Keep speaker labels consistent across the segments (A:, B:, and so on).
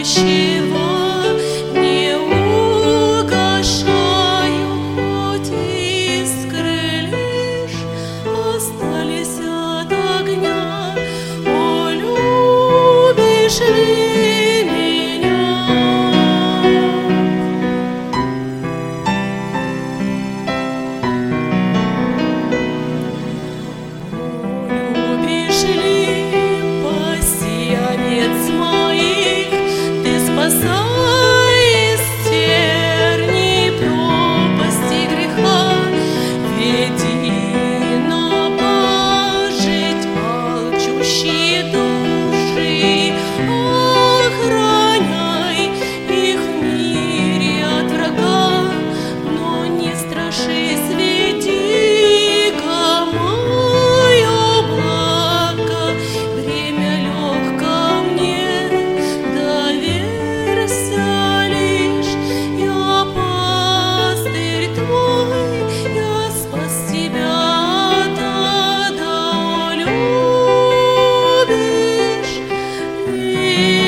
A: горящего не угошаю, хоть искры лишь остались от огня. О, любишь ли меня? Любишь ли пасти овец моих? Ты спасай из терний пропасти греха, веди на пожить алчущие души, охраняй их в мире от врага, но не страшись, веди мое благо. Время легко мне, доверься лишь. Я пастырь твой, я спас тебя от ада. О, любишь ли?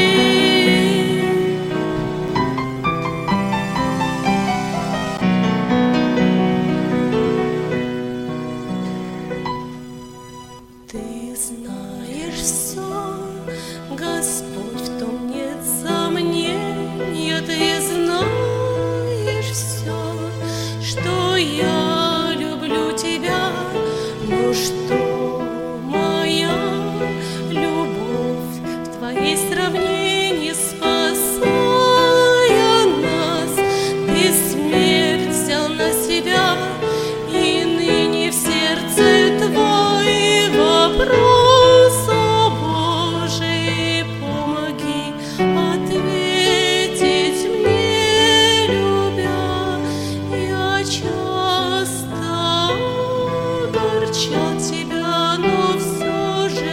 A: Ты знаешь все, Господь, в том нет сомнения. Ты знаешь все, что я люблю тебя. Но что моя любовь в твоей сравнении, спасая нас? Ты смерть взял на себя, и ныне в сердце твой вопрос: о Боже, помоги ответить мне, любя. Я часто огорчал тебя, но все же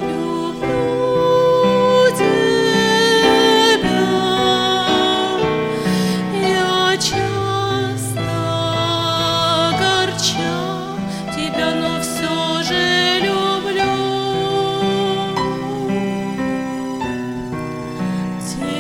A: люблю тебя. Я часто огорчал тебя, но все же люблю тебя.